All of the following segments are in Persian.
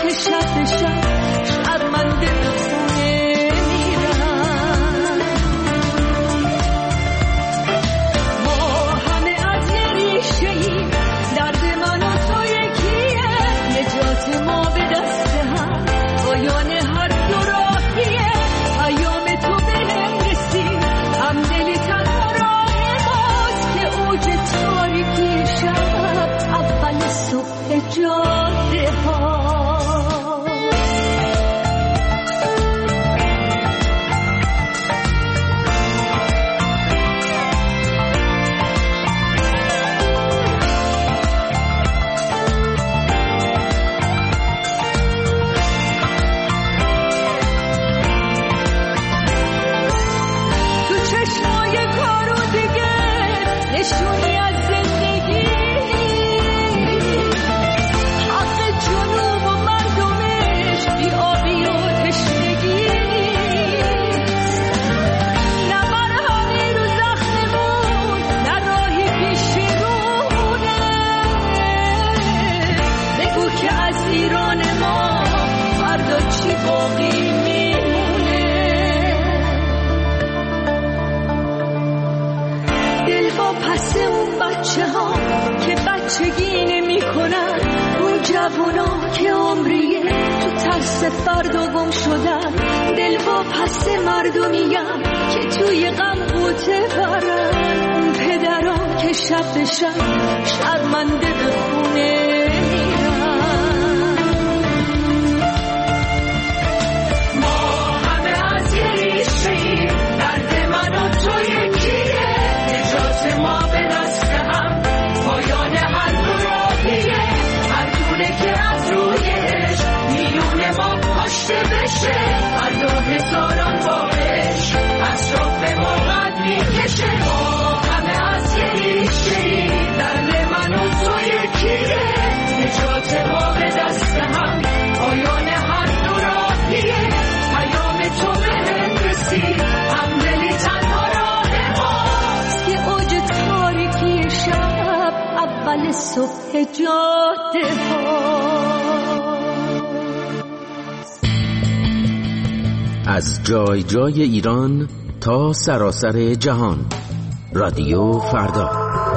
که شب به شب شرمنده به خونه میرن. ما همه از یه ریشه ایم، درد من و تو یکیه، نجات ما به دست هم، پایان هر دو راهیه. پیام تو بهم رسید، همدلی تنها راه ماست که اوج تاریکی شب اول صبح جاده ها. نشونی از زندگی، حق جنوب و مردمش بی آبی و تشنگی، نه مرهمی رو زخممون، نه راهی پیش رونه. بگو که از ایران ما فردا چی باقی میمونه. دل با پس اون بچه ها که بچگی نمی کنن، اون جوونا که عمریه تو ترس فردا گم شدن. دل با پس مردمیم که توی غم غوطه برن، اون پدران که شب به شب شرمنده به خونه میرن. ما همه از یه ریشه‌ایم، درد من و تو یکیه، نجات ما به دست هم، پایان هر دو راهیه. هر دونه که از رویش میونه ما پاشته بشه، فردا هزاران بارش از راه ما قد میکشه. ما همه از یه ریشه‌ایم، درد من و تو یکیه، نجات ما به دست هم، پایان هر دو راهیه. پیام تو بهم رسید، همدلی تنها راه ماست که اوج تاریکی شب اول صبح جاده ها. از جای جای ایران تا سراسر جهان، رادیو فردا.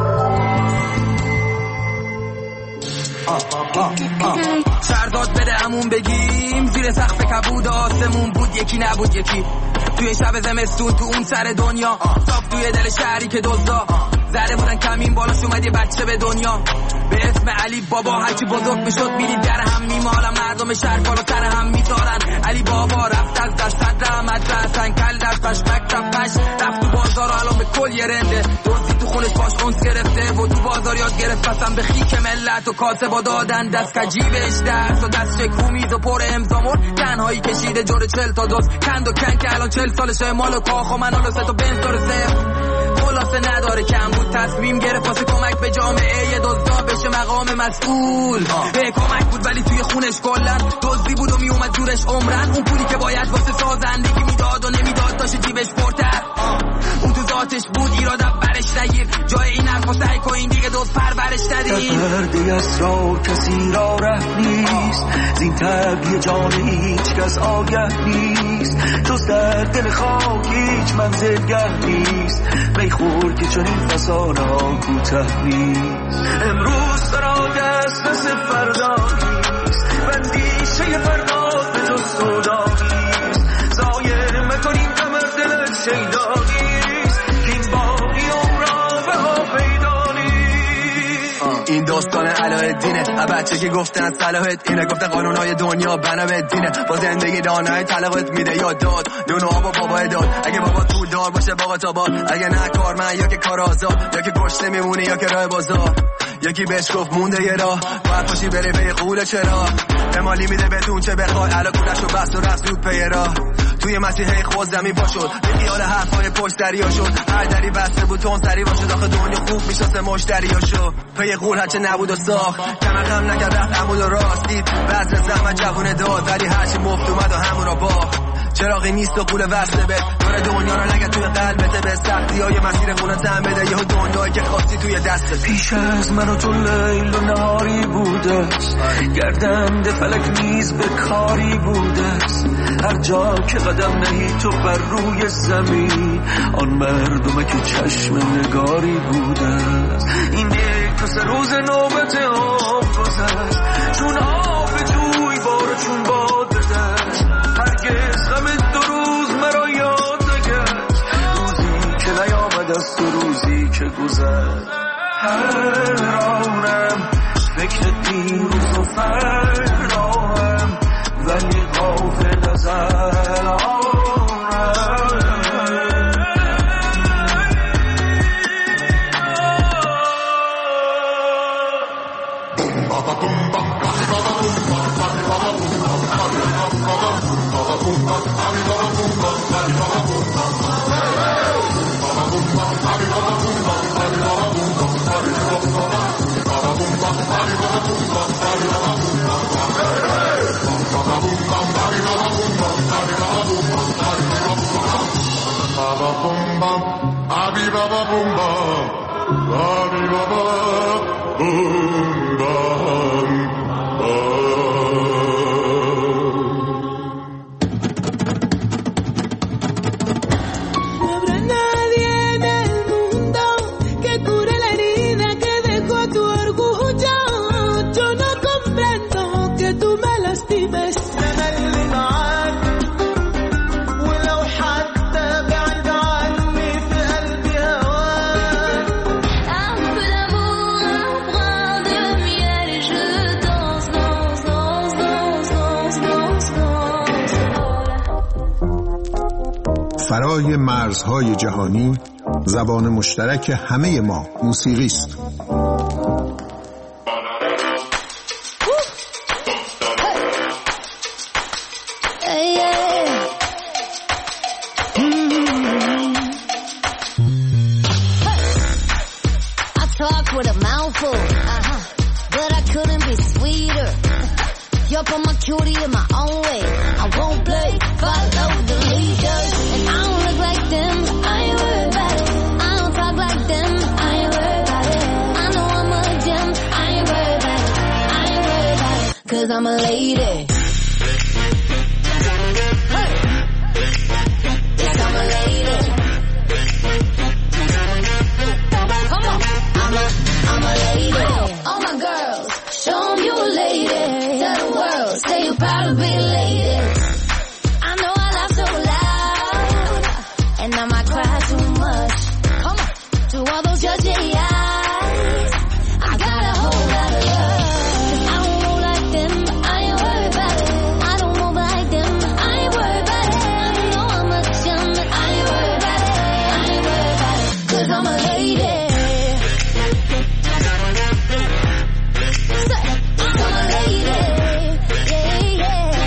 سرداد بده همون بگیم، زیر سقف کبود آسمون بود یکی نبود یکی. توی شب زمستون تو اون سر دنیا، صاف توی دل شهری که دزدا زده بودن کمین بالاش اومد یه بچه به دنیا به اسم علی بابا. هرچی بزرگ میشد میدید در هم میمالن، مردم شهر بالا سر هم میذارن. علی بابا رفت از دست رحمت رسن، کل دستش مکتب پش رفت تو بازار و الان به کل یه رنده. دزدی تو خونش باش اونس گرفته و تو بازار یاد گرفت پسن به خیک ملت و کاسه با دادن دست کجیبش درس و دست شکو میز و پر امزامون. تنهایی کشیده جور 40 تا دوست کند و کن که الان 40 سالشه، مال و کاخ و منال و 3 تا بنز داره صفر. خلاصه نداره کم بود، تصمیم گرفت واسه کمک به جامعه یه دزدا بشه مقام مسئول. به کمک بود ولی توی خونش کلن دزدی بود و میومد جورش عمرن. اون پولی که باید واسه سازندگی میداد و نمیداد داشت جیبش پرتر. اون تو ذاتش بود، ایرادم برش نگیر، جای این حرفا سعی کن دیگه دوست پرورش ندید. پرده اسرار کسی را ره نیست، زین طبیع جان هیچ کس آگه نیست، جز در دل خاک هیچ منزلگه نیست. میخور که چون این فسانه ها کوته نیست. امروز سرا دست فردا نیست، بندیشه فردا به جز سودا نیست. زایه مکنیم کمر دل شیدا نیست، که این باقی عمرا به ها پیدا نیست. این داستان علایالدینه، بچه که گفتن صلاحت اینه، گفتن قانونهای دنیا بنا به دینه. با زندگی دانای طلقت میده یاد داد، نون و آب و بابا داد. اگه بابا پول دار باشه بابا تا باد، اگه نه کارمند یا که کار آزاد، یا که گشته میمونه یا که راه بازار. یکی بهش گفت مونده یه راه، باید پاشی بری پی قول چرا امالی میده بدون چه بخوای. علا کونش رو بست و رفت زود پی راه. توی مسیحه خود زمین پا شد، به خیال حرفای پشت دریا شد. هر دری بسته بود تون سری باشه، داخل دنیا خوب میشسته مشتریا شد. پی قول هرچه نبود و ساخت، کمر غم نکرد رفت عمود و راست دید. بعض زحمت جوونه داد ولی هرچی مفت اومد و همون را باخت. چراغی نیست و قول وصله به دور دنیا رو نگه توی قلبته به سختی های مسیر خونه تن بده یه دنیایی که خواستی توی دستت. پیش از من و تو لیل و نهاری بوده، گردنده فلک نیز به کاری بوده. هر جا که قدم نهی تو بر روی زمین، آن مردمه که چشم نگاری بوده. این یک تو سه روز نوبت آب گذشت، چون آب جوی بار چون باد دشت. هرگز غم دو روز مرا یاد نگشت، روزی که نیامد از تو روزی که گذشت. حیرانم فکر دیروز و فرداهم، ولی غافل از الانم. فرای مرزهای جهانی، زبان مشترک همه ما موسیقی است. I'm a lady. Hey. Yes, I'm a lady. Come on. I'm a lady. All my girls, show 'em you a lady. Tell the world, say you're proud to be a lady. I know I laugh so loud, and I might cry too much. Come on. To all those judging eyes, I got a whole lot of love. I'm a lady. I'm a lady. Yeah,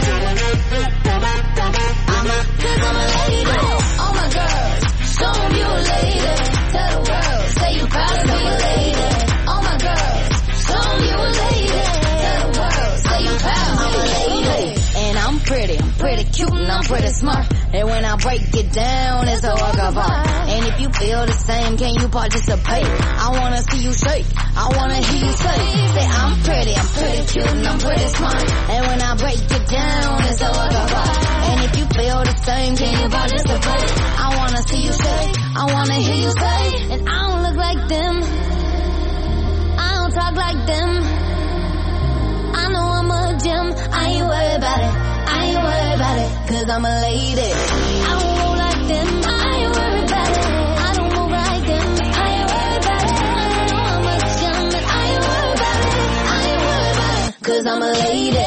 yeah. I'm a lady. All my girls, show 'em you a lady. Tell the world, say you proud to be a lady. All my girls, show 'em you a lady. Tell the world, say you proud to be a lady. And I'm pretty cute and I'm pretty smart. And when I break it down, it's a work of art. And if you feel the same, can you participate? I wanna see you shake, I wanna hear you say I'm pretty cute and I'm pretty smart. And when I break it down, it's a work of art. And if you feel the same, can you participate? I wanna see you shake, I wanna hear you say. And I don't look like them, I don't talk like them. I know I'm a gem, I ain't worried about it. I ain't worried about it, 'cause I'm a lady. I don't roll like them, I ain't worried about it. I don't move like them, I ain't worried about it. I know I'm a gem, but I ain't worried about it. I ain't worried about it, 'cause I'm a lady.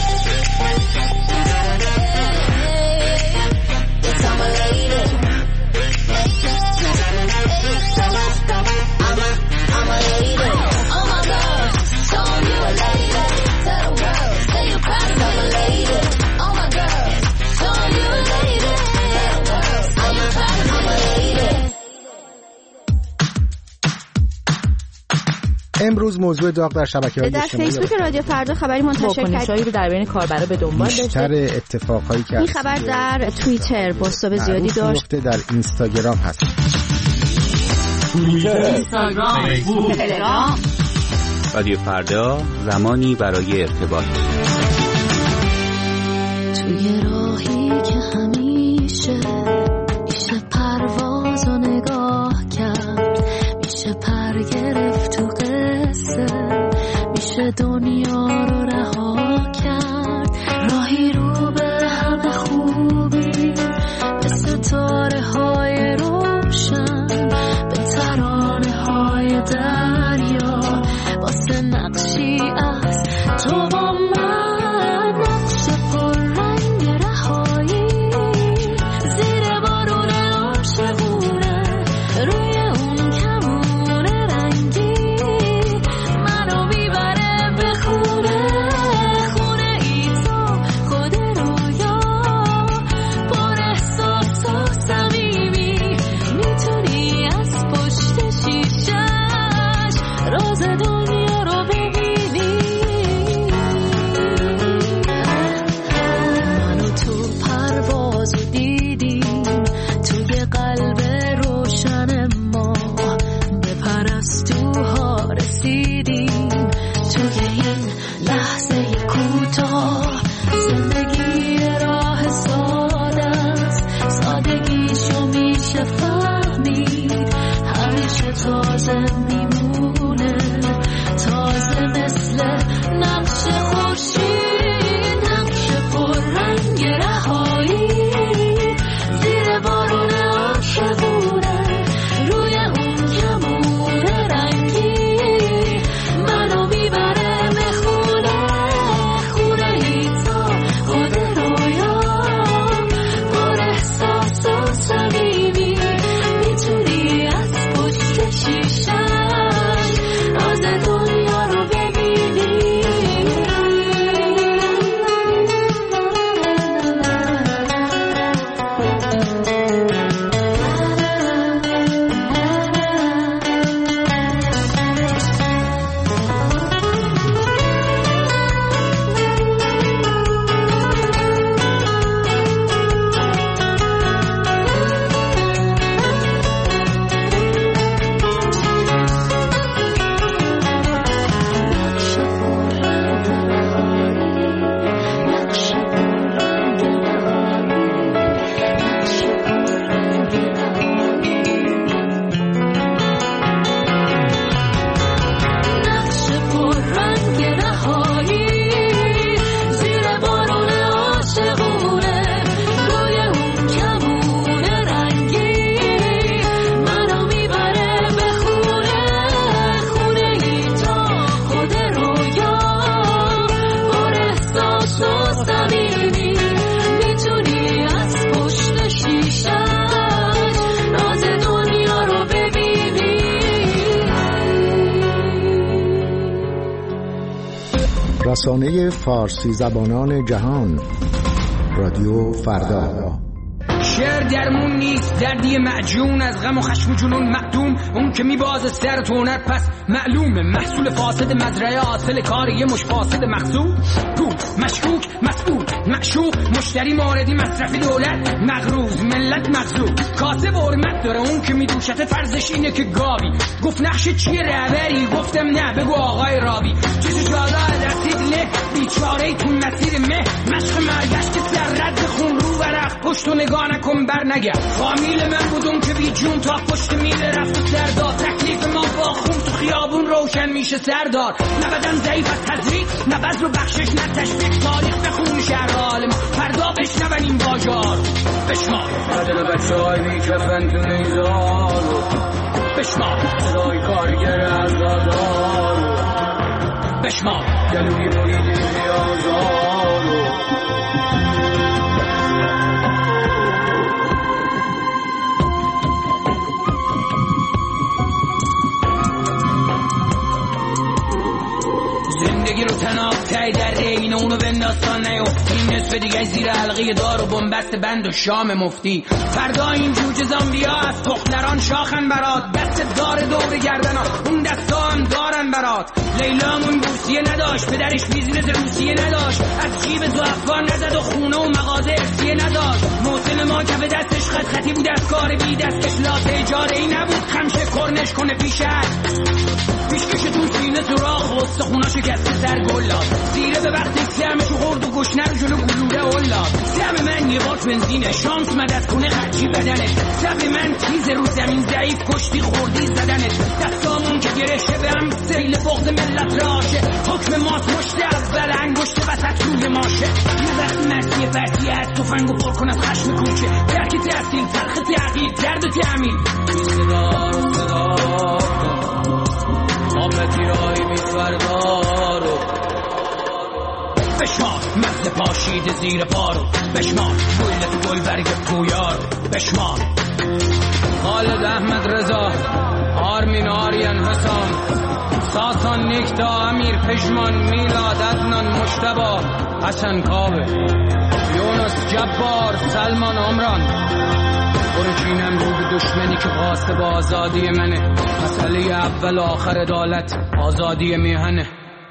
Yes, I'm a lady. I'm a lady. Oh my God, show 'em you a lady. Tell the world, say you're proud of a lady. Oh my God, show 'em you a lady. Tell the world, say you're proud of a lady. امروز موضوع داغ در شبکه‌های اجتماعی در فیسبوک رادیو فردا خبری منتشر کرد رو در بین کاربرا به دنبال داشته. بیشتر اتفاقایی که این خبر در توییتر پست زیادی داشت. در اینستاگرام هست. اینستاگرام، فیسبوک، تلگرام. رادیو فردا، زمانی برای ارتباط. توی راهی که همیشه میشه پرواز و نگاه کرد، میشه پر گرفت تو قصه، میشه دنیا رو رها کرد. راهی رو به همه خوبی، به ستاره های روشن، به ترانه های دریا، واسه نقشی از تو با من، نقش پررنگ رهایی، زیر بارون عاشقونه، روی اون کمون رنگی، منو میبره به خونه، خونه ای تو خود رویا، پر احساس و صمیمی، میتونی از پشت شیشش راز دنیا رو ببینی. منو تو پروازو دیدیم، توی قلب روشن ما به پرستوها رسیدیم. توی این لحظه کوتاه زندگی راه ساده است، سادگیشو میشه فهمید، همیشه تازه میمونه، تازه مثل نقش خورشید، نقش پررنگ رهایی، زیر بارون عاشقونه، روی اون کمون رنگی، منو میبره به خونه، خونه ای تا خود رویا، پر احساس و صمیمی، میتونی از پشت شیشش راز دنیا رو ببینی. رسانه فارسی زبانان جهان، رادیو فردا. شعر درمون نیست، دردی معجون از غم و خشم و جنون معدوم، اون که میبازه سر تو هنر پس معلومه، محصول فاسد مزرعه، حاصل کار یه مش فاسد مخزون، پول مشکوک مسئول معشوق، مشتری موردی مصرفی دولت مغروض، ملت مغزوب، کاسب حرمت داره، اون که میدوشته فرضش اینه که گاوی، گفت نقش چیه رهبری، گفتم نه بگو آقای راوی، چیزی جاده رسید له بیچاره تو مسیر مه، مشق مرگش که سر رد خون رو ورق، پشت و نگاه نکن بر نگرد، فامیل من بودم که بی جون تا پشت میله رفت و سردار، تکلیف ما با خون تو خیابون روشن میشه سردار، نه بدن ضعیف از تزریق، نه بذر و بخشش، نه تشویق، تاریخ بخون شهر عالم، فردا بشنون این واژار، بشمار بدن بچه های میکفن تو نیزار، بشمار صدای کارگر ازادار، بشمار گلوی بریده بیازار، زندگی رو تناب تای در رین، اونو بنداز تا نیفته این نصف دیگه زیر حلقه دار و بنبست بند و شام مفتی. فردا این جوجه زامبیا از تخلران شاخن برات، دست دار دور گردنا اون دستا هم دارن برات. لیلامون بورسیه نداشت، پدرش بیزینس روسیه نداشت، از جیب زعفان نزد و خونه و مغازه ارسیه نداشت. محسن ما کف دستش خطی بود از کار بی دستکش، لاته اجاره ای نبود خمشه کرنش کنه پیشکش تو سینه سراخ و استخونا شکسته سر گلاد. زیره به وقت سیمشو خورد و گشنه رو جلو گلوله اولاد. سم من یه باک بنزینه، شانس مدد کنه خرچی بدنه. سب من تیز رو زمین ضعیف کشتی خوردی زدنت. دستامون که گرشه به هم سیل بغض ملت راشه. حکم ماست مشته اول انگشت وسط روی ماشه. یه وقت مرسی فرسی از تفنگو پر کن از خشم کوچه. درک تحصیل تلخ تحقیق درد تعمیل. آمدیرایی میفردارو بشمار مغز پاشید زیر پارو، بشمار گل تو گل برگ پویارو، بشمار خالد احمد رضا آرمین آریان حسام ساسان نیکتا امیر پژمان میلاد عدنان مجتبی حسن کاوه یونس جبار سلمان عمران. برچینم رو به دشمنی که قاسب آزادی منه. مسئله اول آخر عدالت آزادی میهنه.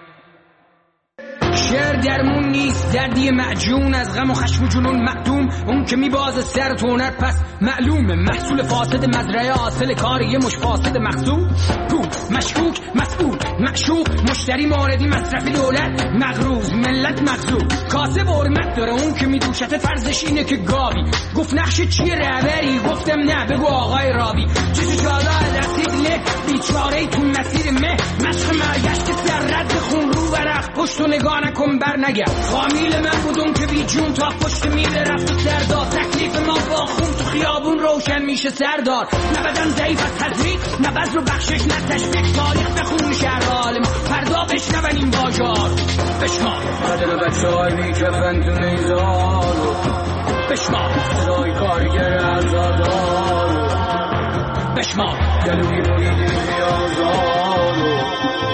شعر درمون نیست دردی معجون از غم و خشم و جنون معدوم. اون که میبازه سر تو هنر پس معلومه محصول فاسد مزرعه حاصل کار یه مش فاسد مخزون. پول مشکوک مسئول معشوق مشتری موردی مصرف دولت مغروض ملت مغزوب. کاسب حرمت داره اون که میدوشته فرضش اینه که گاوی. گفت نقش چیه رهبری گفتم نه بگو آقای راوی. چشو جالا رسید له بیچاره‌ای تو مسیر مه. مشق مرگشت که سر رد خون رو ورق پشت و نگاه نکن بر نگه. فامیل من بودم که بی جون تا پشت میله رفت و سردار. تکلیف ما با خون تو خیابون روشن میشه سردار. نه بدن ضعیف از تزریق نه بذر و بخشش نه تشویق. تاریخ بخون شهر حال ما فردا بشنون این باجار. بشمار بدل بچه های میکفن تو نیزارو، بشمار صدای کارگر ازادارو، بشمار گلوی بریدی بیازارو.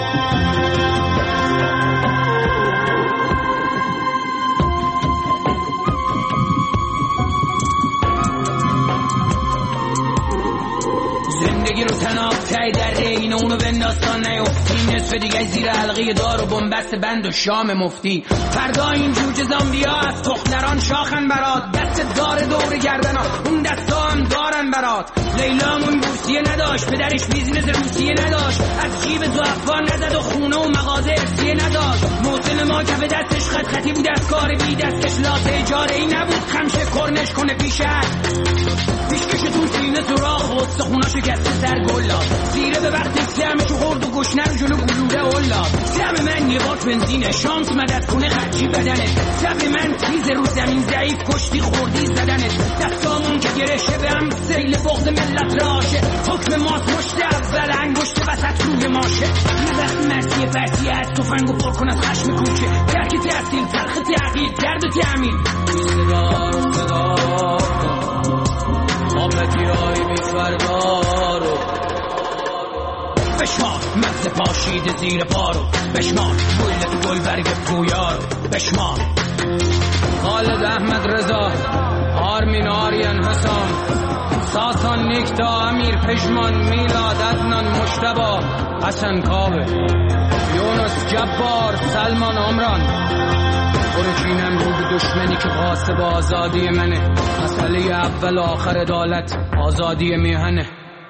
زندگی رو تناب تای در رین اونو بنداستان نیفتی. نصف دیگه زیر حلقه دار و بنبست بند و شام مفتی. فردا این جوجه زامبیا از تخلران شاخن برات، دست دار دور گردنا اون دستا هم دارن برات. لیلامون بورسیه نداشت، پدرش بیزینس روسیه نداشت، از جیب زعفان نزد و خونه و مغازه ارسیه نداشت. محسن ما کف دستش خطی بود از کار بی دستکش، لاته اجاره ای نبود خمشه کرنش کنه پیشکش تو سینه سراخ و استخونا شکسته سر گلاد. زیره به وقت سیمشو خورد و گشنه رو جلو گلوله اولاد. سم من یه باک بنزینه، شانس مدد کنه خرچی بدنه. سب من تیز رو زمین ضعیف کشتی خوردی زدنت. دستامون که گرشه به هم سیل بغض ملت راشه. حکم ماست مشته اول انگشت وسط روی ماشه. یه وقت مرسی فرسی از تفنگو پر کن از خشم کوچه. درک تحصیل تلخ تحقیق درد تعمیل. آمدیرایی میفردارو بشمار مغز پاشید زیر پارو، بشمار گل تو گل برگ پویارو، بشمار خالد احمد رضا آرمین آریان حسام ساسان نیکتا امیر پژمان میلاد عدنان مجتبی حسن کاوه یونس جبار سلمان عمران. برچینم رو به دشمنی که قاسب آزادی منه. مسئله اول آخر عدالت آزادی میهنه.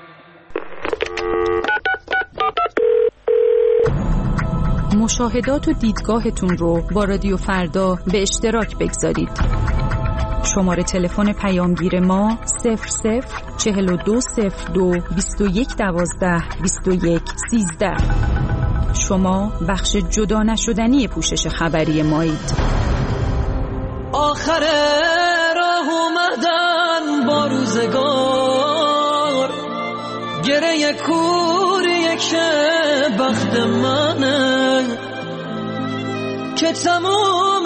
مشاهدات و دیدگاهتون رو با رادیو فردا به اشتراک بگذارید. شماره تلفن پیامگیر ما 004202 2112 2113. شما بخش جدا نشدنی پوشش خبری مایید. آخر راه اومدن با روزگار، گره کوریه که بخت منه که تموم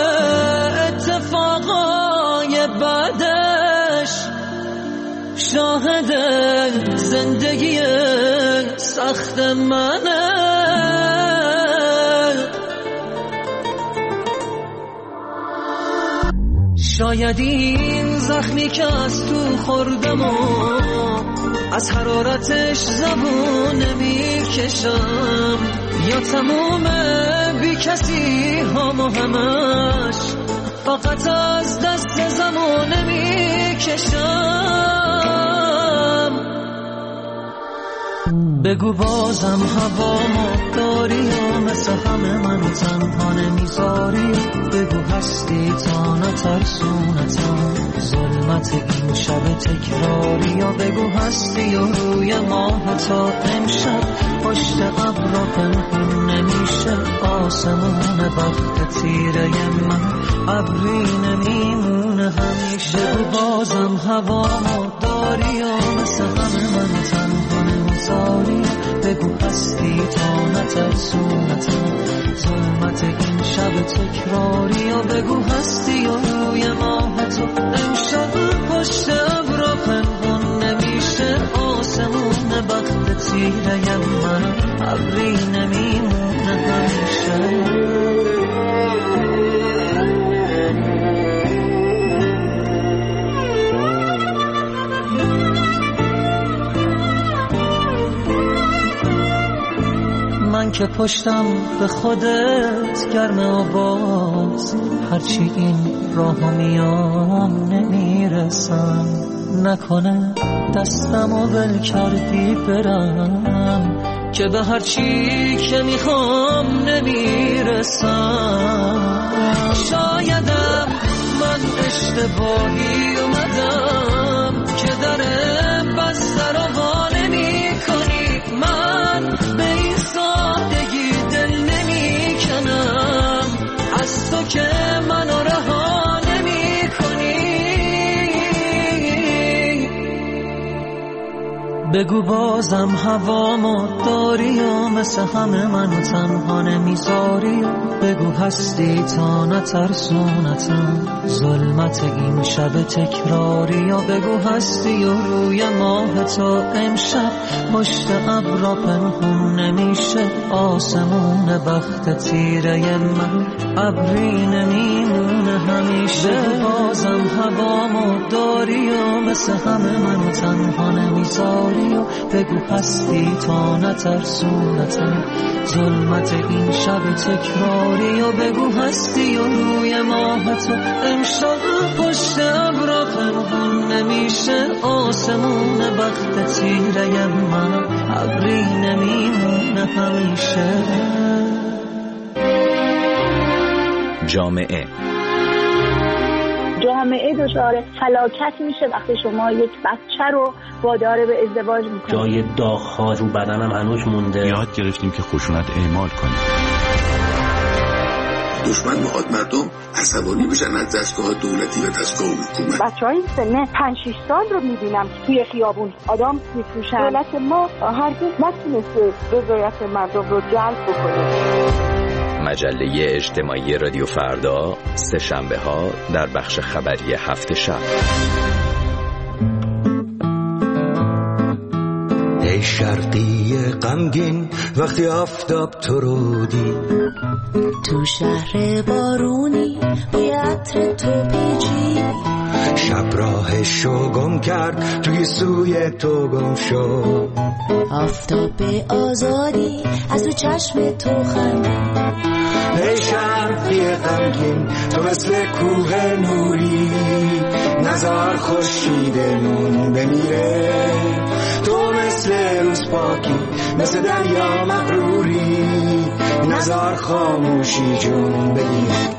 اتفاقای بعدش شاهد زندگی سخت منه. شاید این زخمی که از تو خوردم و از حرارتش زبون نمیکشم، یا تموم بی کسی هم و همش فقط از دست زمان نمیکشم. بگو بازم هوامو داری و مثل همه من تنها نمیذاری. بگو هستی تا نترسونتم ظلمت این شب تکراری. یا بگو هستی و روی ماه تا امشب پشت ابرا پنهون نمیشه. آسمون وقت تیره من ابری نمیمونه همیشه. بگو بازم هوامو داری و مثل همه من تنها نمیذاری. بگو هستی تا نترسونتم ظلمت این شب تکراری. یا بگو هستی و روی ماه تو امشب پشت ابرا پنهون نمیشه. آسمون بخت تیره من ابری نمیمونه همیشه. من که پشتم به خودت گرمه و باز هرچی این راه میام نمیرسم. نکنه دستم و ول کردی برم که به هرچی که میخوام نمیرسم. شایدم من اشتباهی اومدم که در بسته رو وا نمی کنی. من به این سادگی دل نمی کنم از تو که منو رها نمی کنی. بگو بازم هوامو داری و مثل همه منو تنها نمیذاری. بگو هستی تا نترسونتم ظلمت این شب تکراری. یا بگو هستی و روی ماه تو امشب پشت ابرا پنهون نمیشه. آسمون بخت تیره من ابری نمیمونه همیشه. بگو بازم هوامو داری و مثل همه منو تنها نمیذاری. بگو هستی تا نترسونتم ظلمت این شب تکراری. و بگو هستی و روی ماه تو امشب پشت ابرا پنهون نمیشه. آسمون بخت تیره من ابری نمیمونه همیشه. جامعه دچار فلاکت میشه وقتی شما یک بچه رو وادار به ازدواج میکنید. جای داغ‌ها رو بدنم هنوز مونده. یاد گرفتیم که خشونت اعمال کنیم. دشمن میخواد مردم عصبانی بشن از دستگاه دولتی و دستگاه حکومت. بچه‌های سن 5-6 سال رو میبینم که توی خیابون آدم میفروشن. دولت ما هرگز نتونسته رضایت مردم رو جلب بکنه. مجله اجتماعی رادیو فردا سه شنبه ها در بخش خبری هفت شب. ای شرقی غمگین وقتی آفتاب تو رو دید، تو شهر بارونی بوی عطر تو پیچی، شب راهشو گم کرد توی سوی تو گم شد، آفتاب آزادی از تو چشم تو خندید. ای شرقی غمگین تو مثل کوه نوری، نزار خورشیدمون بمیره، تو مثل روز پاکی مثل دریا مغروری، نزار خاموشی جون بگیره.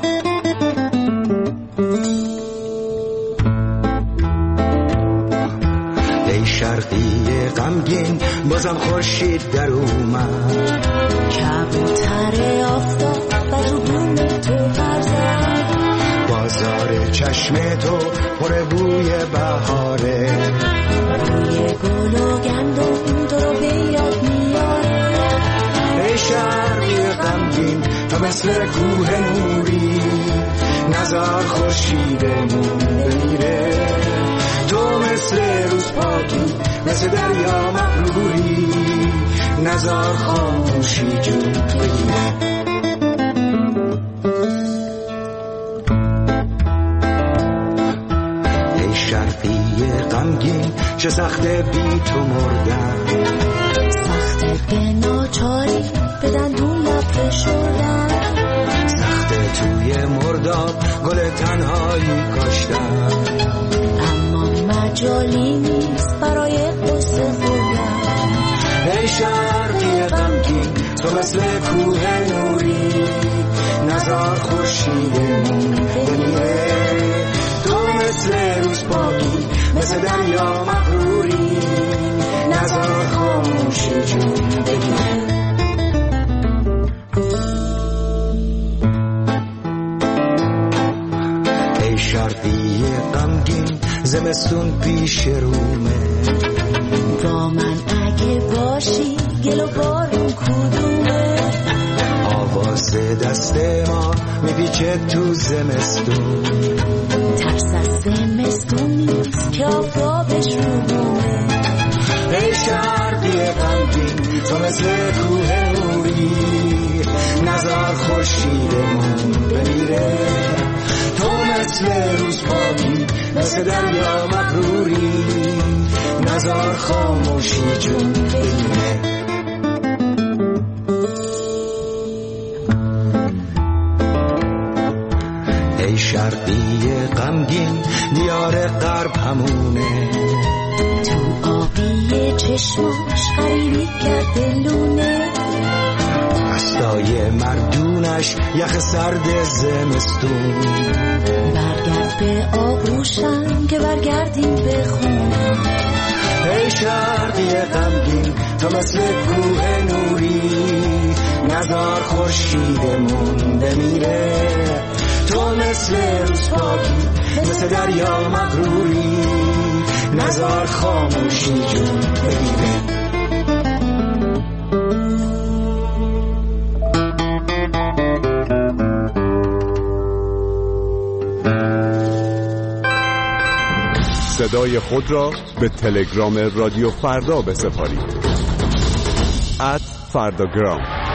ای شرقی غمگین بازم خورشید در اومد، کبوتر آفتاب و تو بوم تو پرزد، بازار چشم تو پر بوی بهاره، بوی گل و گندم تو رو به یاد میاره. ای شرقی غمگین تو مثل کوه نوری، نزار خورشیدمون بمیره، تو مثل روز پاکی مثل دریا مغروری، نزار خاموشی جون بگیره. غمگین چه سخته بی تو مردن، سخته به ناچاری به دندون لب فشردن، سخته توی مرداب گل تنهایی کاشتن، اما مجالی نیست برای قصه خوردن. ای شرقی غمگین تو مثل کوه نوری، نزار خورشیدمون بمیره، تو مثل روز پاکی مثل دریا مغروری، نزار خاموشی جون بگیره. ای شرقی غمگین زمستون پیش رومه، با من اگه باشی گل و بارون کدومه، آواز دست ما میپیچه تو زمستون، ترس از زمستون نیست که آفتابش رو بومه. ای شرقی غمگین تو مثل کوه نوری، نزار خورشیدمون بمیره، تو مثل روز پاکی مثل دریا مغروری، نزار خاموشی جون بگیره. ای شرقی غمگین دیار غرب همونه، تو آبی چشماش غریبی کرده لونه، دستای مردونش یخ سرد زمستون، برگرد به آغوشم که برگردیم به خونه. ای شرقی غمگین تو مثل کوه نوری، نزار خورشیدمون بمیره، تو مثل روز پاکی مثل دریا مغروری، نزار خاموشی جون بمیره. صدای خود را به تلگرام رادیو فردا بسپارید. @فرداگرام.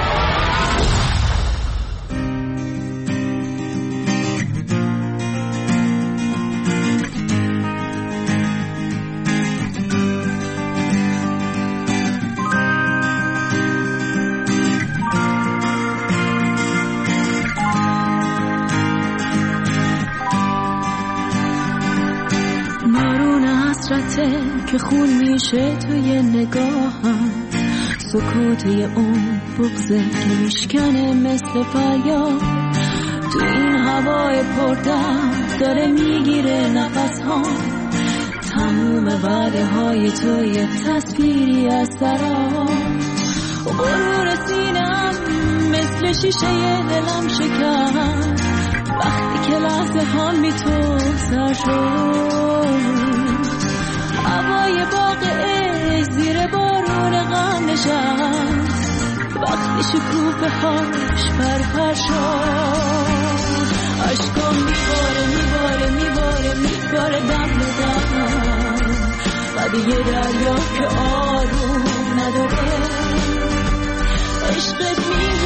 که خون میشه توی نگاهم، سکوتی اون بغضه که میشکنه مثل فریاد، تو این هوای پردرد داره میگیره نفس ها، تموم وعده های توی تصویری از سراب، غرور سینم مثل شیشه دلم شکست، وقتی که لحظه ها می تو سر شد، هوای باغ عشق زیر بارون غم نشست، وقتی شکوفه هاش پرپر شد، عشقم میباره دم به دم، بعد یه دریا که آروم نداره، عشقت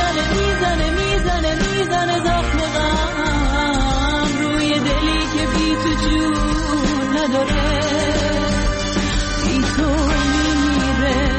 میزنه زخم غم، روی دلی که بی تو جون نداره، تو میمیره.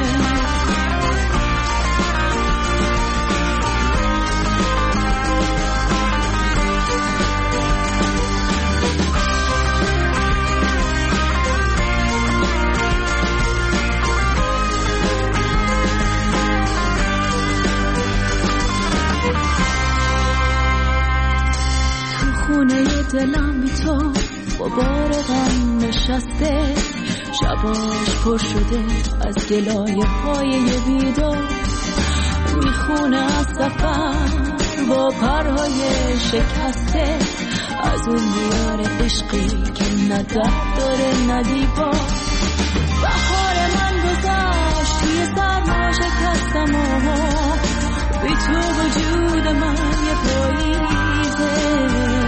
تو خونه دلم بی تو غبار غم نشسته، شباش پر شده از گلایه های بیدار، میخونه از سفر با پرهای شکسته، از اون دیار عشقی که نه درد داره نه دیوار، بهار من گذشت توی سرما شکستم و بی تو وجود من یه پاییزه،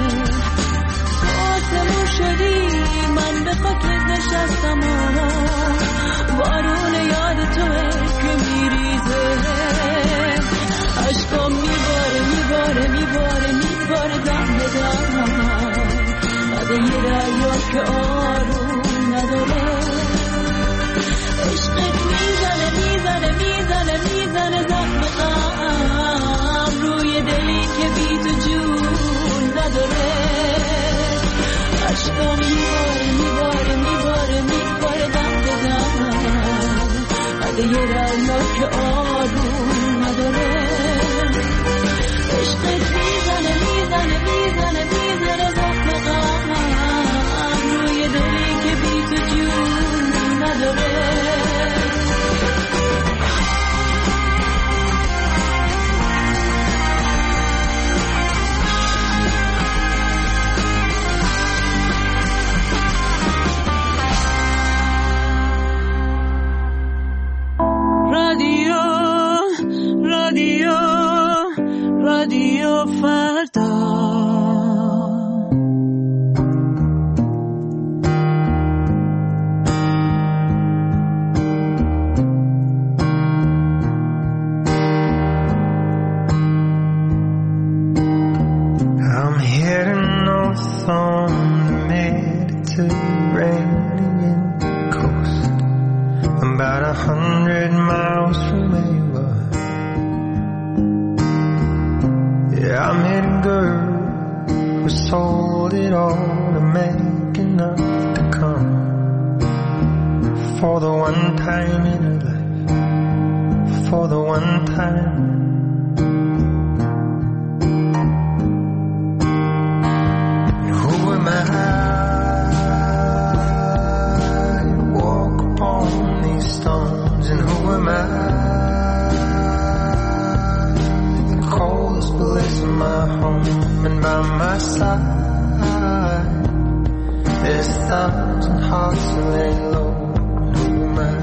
آسمون شدی من به خاک نشستم و بارون یاد توه که میریزه، عشقم میباره دم به دم، بعد یه دریا که آروم نداره، عشقت میزنه میزنه میزنه میزنه زخم غم روی دلی که بی تو جون نداره عشقم میباره میباره میباره میباره دم به دم اگه یه رلا که آروم نداره عشقت میزنه میزنه میزنه میزنه زخم غم روی دلی که بی تو جون نداره رادیو فردا I'm heading north on the Mediterranean coast, about 100 miles from where you are. Yeah, I met a girl who sold it all to make enough to come for the one time in her life, for the one time. Who am I to walk upon these stones, and who am I? Place in my home, and by my side there's 1,000 hearts to lay low. Who am I?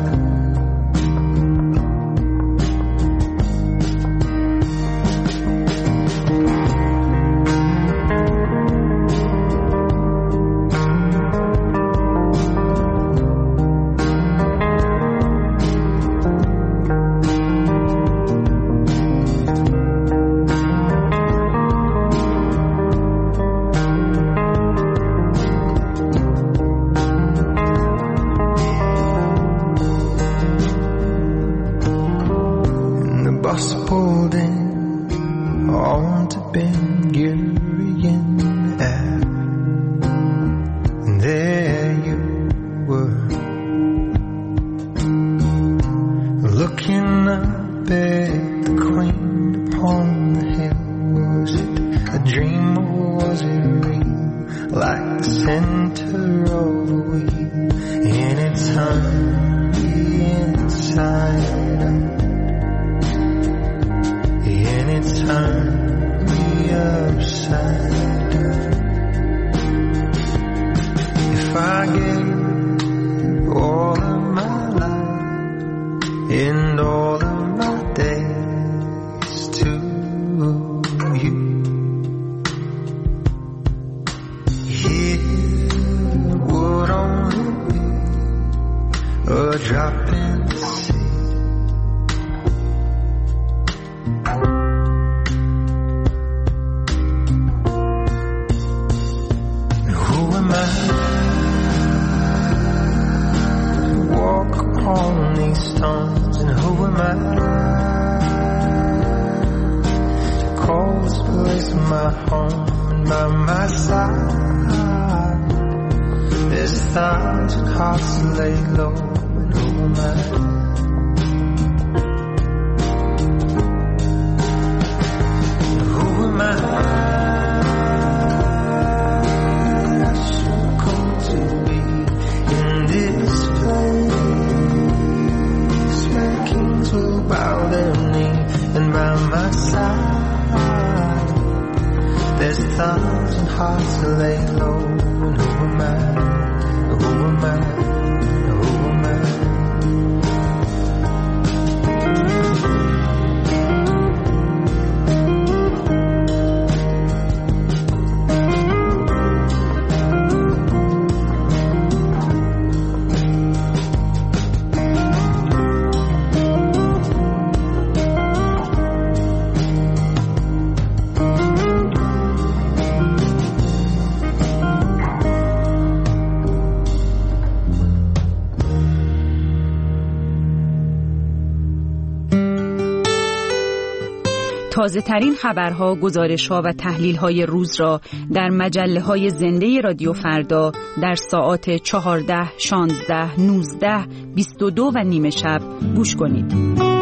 تازه ترین خبرها، گزارش‌ها و تحلیل‌های روز را در مجله‌های زنده رادیو فردا در ساعات 14، 16، 19، 22 و نیمه شب گوش کنید.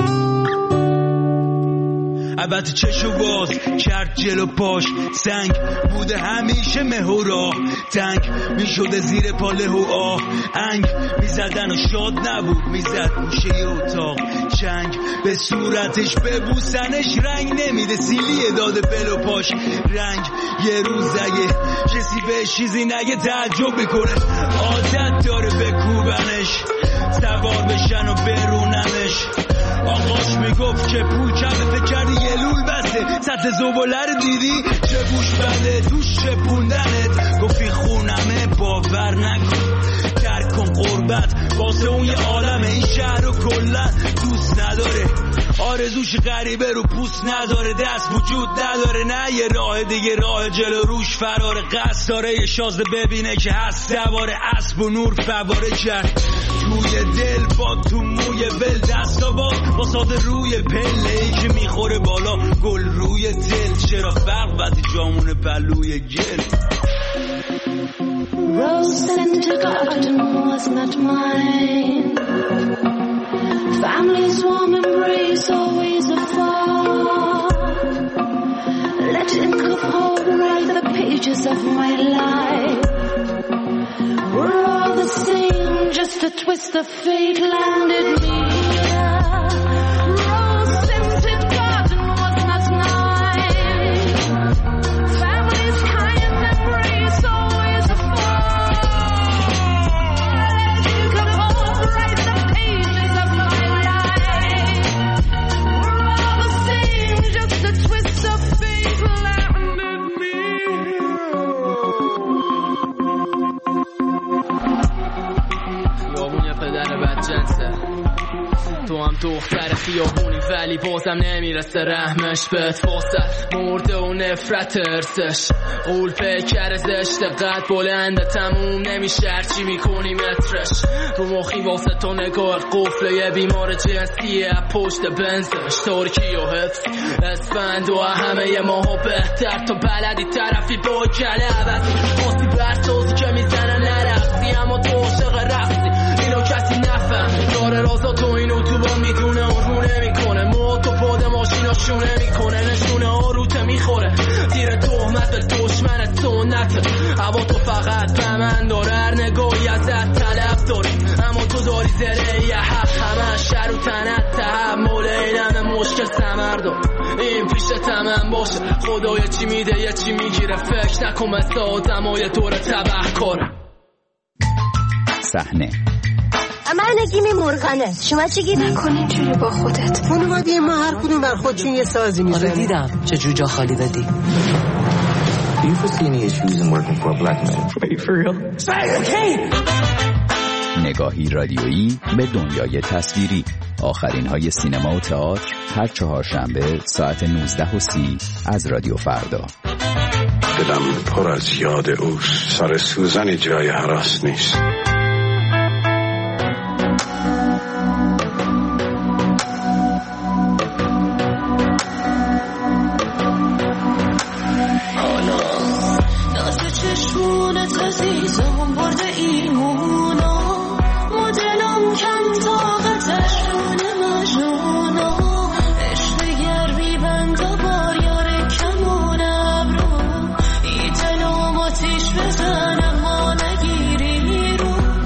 البته چشو باز کرد جلو پاش، سنگ بوده همیشه مهورا، تنگ میشده زیر پاله و آه، انگ میزدن و شاد نبود، میزد گوشه اتاق، چنگ به صورتش ببوسنش رنگ نمیده، سیلیه داده بلو پاش رنگ. یه روز اگه کسی به چیزی نگه تعجب میکنه، عادت داره بکوبنش، سوار بشن و بروننش. آقاش میگفت که پول کمه، فکر کردی یه لول بسته، سطح زباله رو دیدی چه بوش بده توش شپوندنت، گفتی خونمه باور نکن، درک کن قربت واسه اون یه عالمه، این شهر رو کلن دوست نداره، آرزوش غریبه رو پوست نداره، دست وجود نداره، نه یه راه دیگه راه جلو روش فراره، قصد داره یه شازده ببینه که هست سواره اسب و نور فواره کرد توی دل با تو موی ول، دستا با ساده روی پله ای که میخوره بالا گل روی دل، چرا فرق وقتی جامون پلوی گل. Rose scented garden was not mine, family's warm embrace always afar, letting Cook write the pages of my life, we're all the same, just a twist of fate landed me here. Rose scented garden was not mine, family's kind embrace always afar, letting Cook write the pages of my life, we're all the same, just a twist of fate landed me خیابون پدر بدجنسه، تو هم دختر خیابونی ولی بازم نمیرسه رحمش بهت، فاصل مرده و نفرت ارسش، قول پیکر زشت قد بلنده تموم نمیشه هرچی میکنی مترش، رو مخی واسه تو نگاه قفله یه بیمار جنسیه پشت بنزش، ترکی و حفظ اسفند و همه ماها بهتر، تو بلدی طرفی با کله عوضی، ماستی برتازی که میزنن نرقصی، اما تو عاشق رقصی اینو کسی نفهم، داره رازا تو اینو تو با میدونه و رو نمیکنه، موتو پاد ماشینا شونه میکنه، نشونه ها روته میخوره، زیر تهمت به دشمن سنته، هوا تو فقط به من داره، هر نگاهی ازت طلب داری، اما تو داری زره یه حق، همه شر و تنت تحمل اینم مشکل سمردم، این پیش تمام باشه، خدای چی میده یه چی میگیره، فکر نکن مثل آدم های دور تبه کاره. صحنه من نگیم مرغانه، شما چی گیر نکنین جوری با خودت، خانواده ما هر کدوم بر خودشون یه سازی میزنن. آره دیدم چه جوجا خالی دادی. Do you foresee any issues in working for a black man? Are you for real? Okay. نگاهی رادیویی به دنیای تصویری، آخرین های سینما و تئاتر، هر چهارشنبه ساعت 19:30 از رادیو فردا. دلم پر از یاد اوست، سر سوزن جای هراس نیست. عزیزم برده ایمونا، مدلم کم طاقتش رونه مجنونا، عشق گرمی بند و بار یار کمون ابرو، ای دلم آتیش بزنم ما نگیری رو،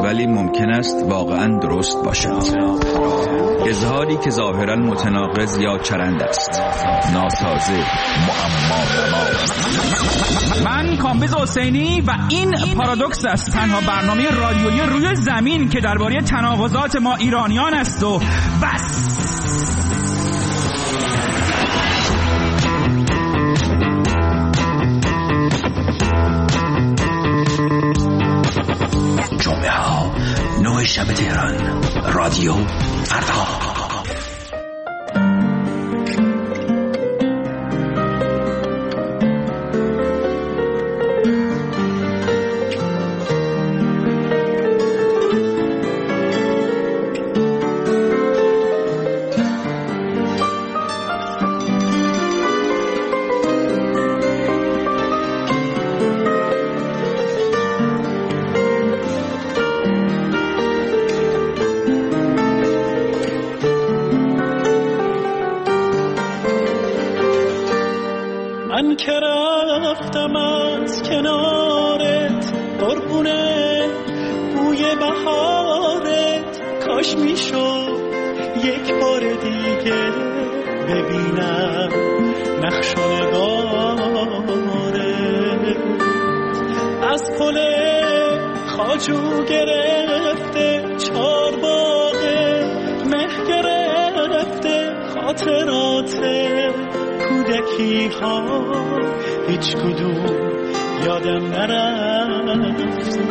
ولی ممکن است واقعا درست باشد. اظهاری که ظاهرا متناقض یا چرند است، ناسازه، معما. من کامبیز حسینی و این پارادوکس است، تنها برنامه رادیویی روی زمین که درباره تناقضات ما ایرانیان است و بس. جمعه ها 9 شب تهران، رادیو فردا. من که رفتم از کنارت قربونه بوی بهارت، کاش میشد یک بار دیگه ببینم نقش و نگارت. از پل خواجو گرفته چارباغه، مه گرفته خاطرات کودکی ها، هیچ کدوم یادم نرفته.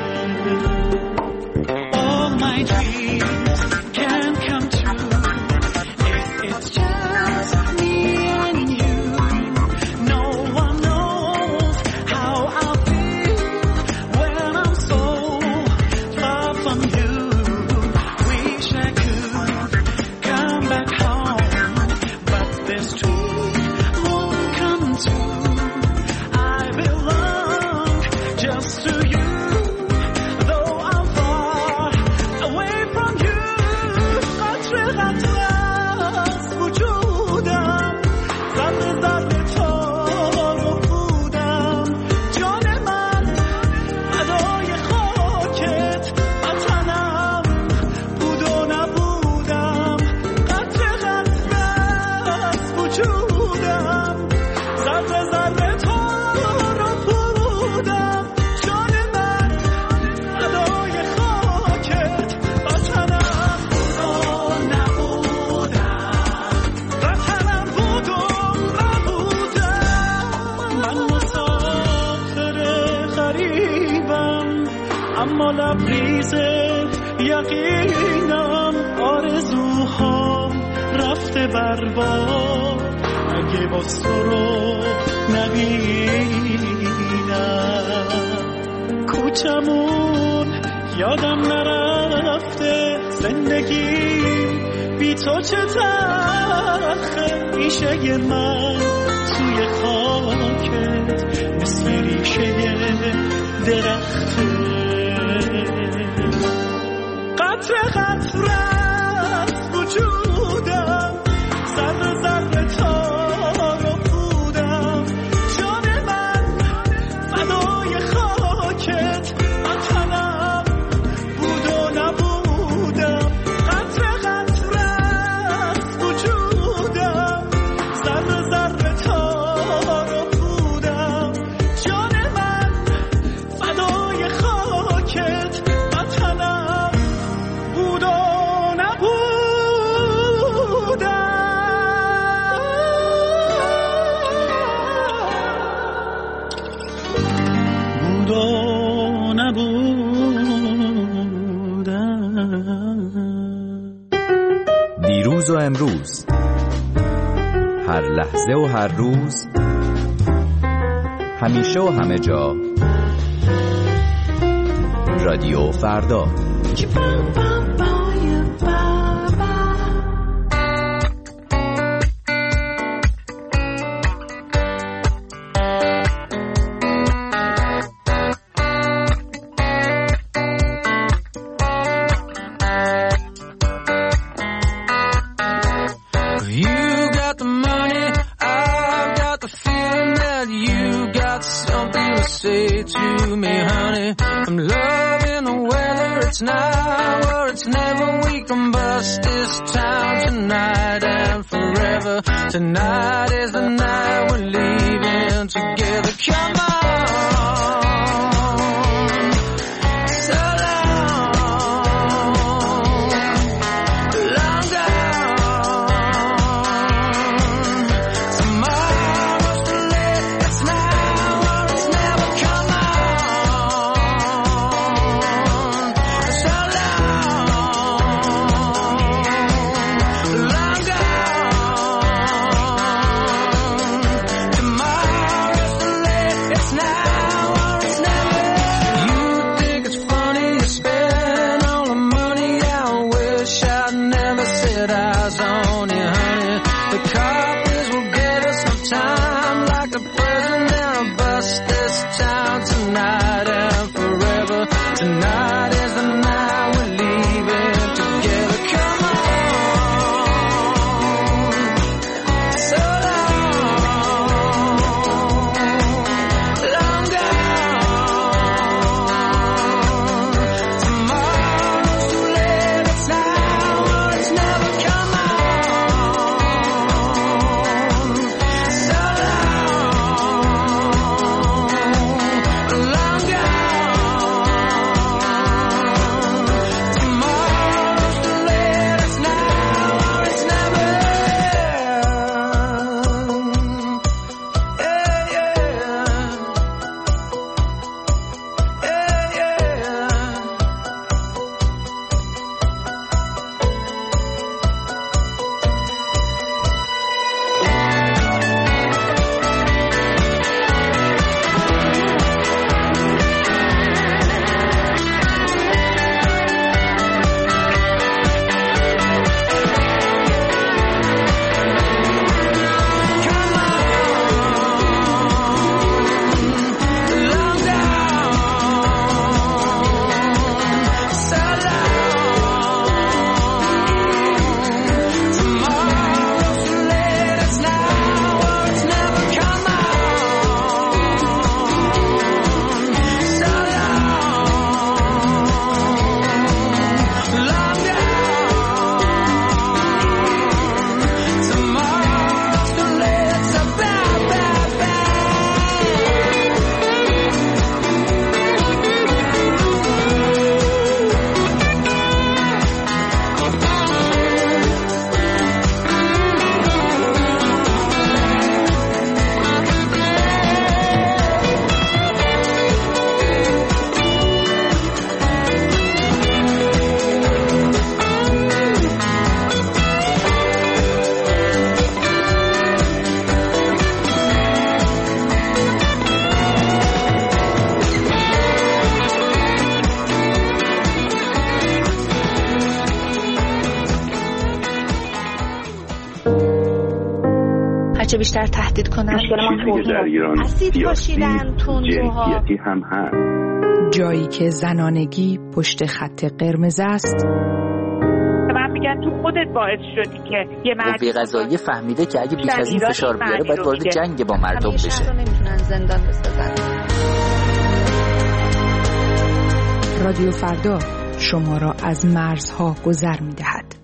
All my dreams can come true if it's just me and you. No one knows how I feel when I'm so far from you. Wish I could come back home, but this dream won't come true. I belong just to you, though I'm far away from you. قطر قطر از وجودم، ذره ذره تار و پودم. جان من فدای خاکت، وطنم بود و نبودم. قطر قطر از وجودم، ذره ذره تار و پودم. جان من فدای خاکت، وطنم بود و نبودم. وطنم بود و نبودم. من مسافر غریبم، اما لبریز یقینم. آرزوهام رفته برباد، اگه باز تو رو نبینم. کوچمون یادم نرفته، زندگیم بی تو چه تلخه. ریشه من توی خاکت مثل ریشه درخته. قطر قطر از وجودم، ذره ذره تار و پودم. جان من فدای خاکت، وطنم بود و نبودم. قطر قطر از وجودم، ذره ذره تار و پودم. جان من فدای خاکت، وطنم بود و دیروز و امروز، هر لحظه و هر روز، همیشه و همه جا، رادیو فردا. now or it's never. We can bust this town tonight and forever. Tonight is the night we're leaving together. Come on. هرچه بیشتر تهدید کنن مشکل ما توهین اسید پاشیدن تندروها هم هست. جایی که زنانگی پشت خط قرمز است. من میگن تو خودت باعث شدی که یه قوه قضاییه فهمیده که اگه بیش از این فشار بیاره باید وارد جنگ با مردم بشه. شهر رو نمیتونن زندان بسازن. رادیو فردا شما را از مرزها گذر می‌دهد.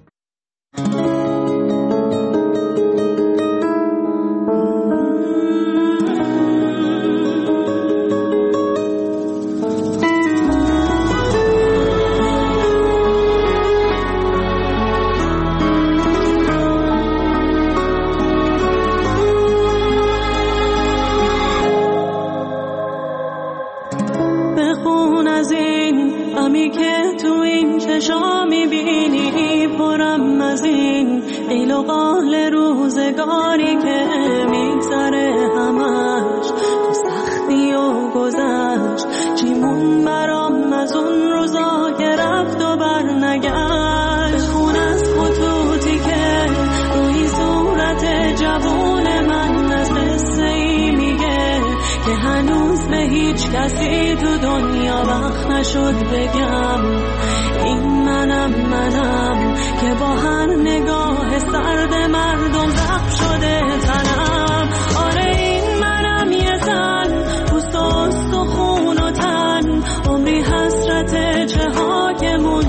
روزگاری که میگذره همش تو سختی و گذشت چیمون برام از اون روزا که رفت و برنگشت خون از خطوطی که روی صورت جوون من از قصه ای میگه که هنوز به هیچ کسی تو دنیا وقت نشد بگم این منم که با هر نگاه سرد مردم زخم شده تنم. آره این منم یه زن پوست و خون و تن عمری حسرت چه ها که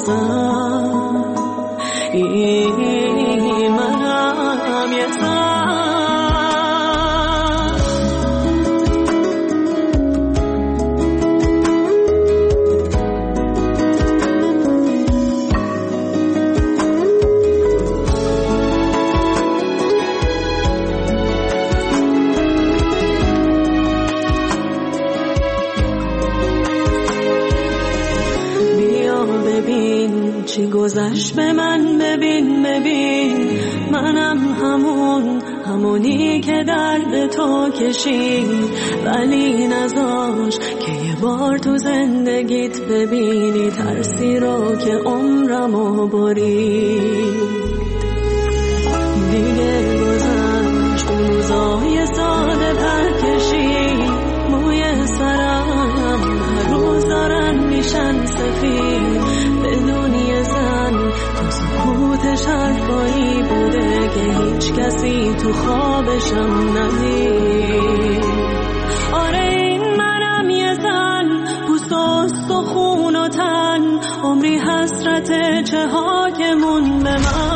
بازم این منم یه چی گذشت به من ببین منم همونی که درد تو کشید ولی نذاش که یه بار تو زندگیت ببینی ترسی رو که عمرمو برید دیگه گذشت اون روزای ساده پر کشید موی سرم هر روز دارن میشن سفید بدونی زن تو سکوتش حرفایی بوده که هیچ کسی تو خوابشم ندید آره این منم یه زن پوست و استخون و تن عمری حسرت چه ها که مون به من